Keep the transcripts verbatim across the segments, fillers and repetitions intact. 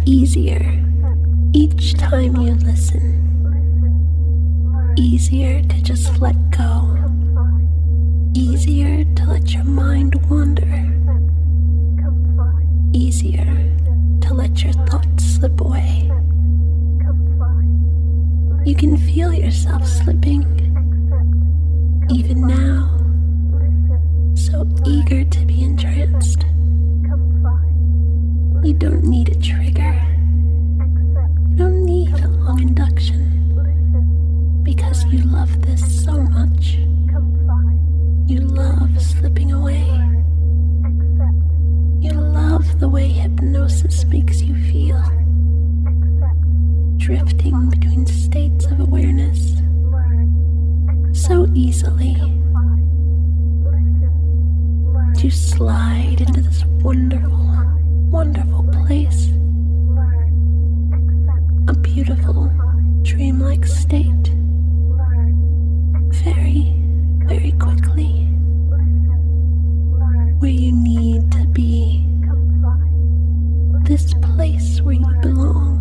easier each time you listen. Easier to just let go. Easier to let your mind wander. Easier to let your thoughts slip away. You can feel yourself slipping, even now, so eager to be entranced. You don't need a trigger. You don't need a long induction, because you love this so much. You love slipping away. You love the way hypnosis makes you feel, drifting between states of awareness so easily. And you slide into this wonderful, wonderful place, a beautiful, dreamlike state, very, very quickly, where you need to be, this place where you belong.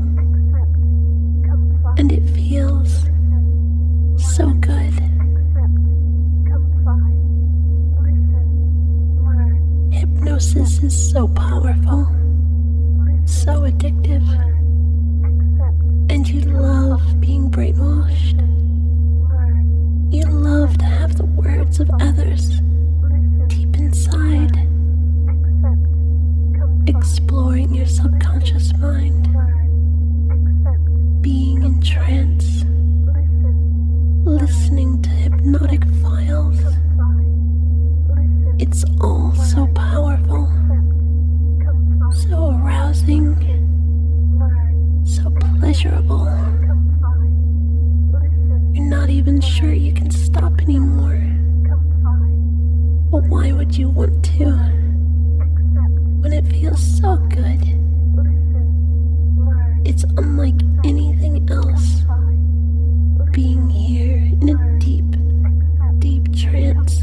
And it feels so good. Hypnosis is so powerful, so addictive, and you love being brainwashed. You love to have the words of others deep inside, exploring your subconscious mind, being in trance, listening to hypnotic files. It's all so powerful, so arousing, so pleasurable. You're not even sure you can stop anymore. But why would you want to, when it feels so good? It's unlike anything else, being here in a deep, deep trance.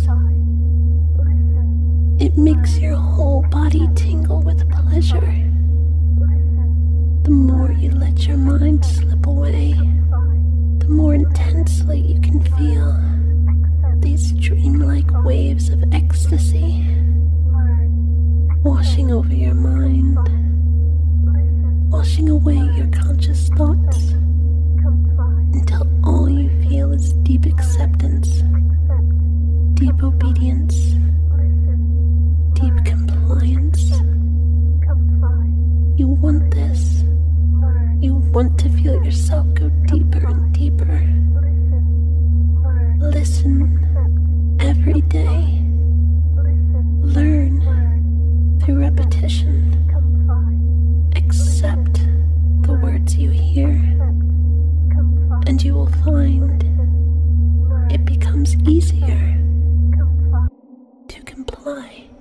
It makes your whole body tingle with pleasure. The more you let your mind slip away, the more intensely you can feel these dreamlike waves of ecstasy washing over your mind, washing away your conscious thoughts, until all you feel is deep acceptance, deep obedience, deep compliance. You want this. You want to feel yourself go deeper and deeper. Listen every day. Learn through repetition. Accept the words you hear, and you will find it becomes easier to comply.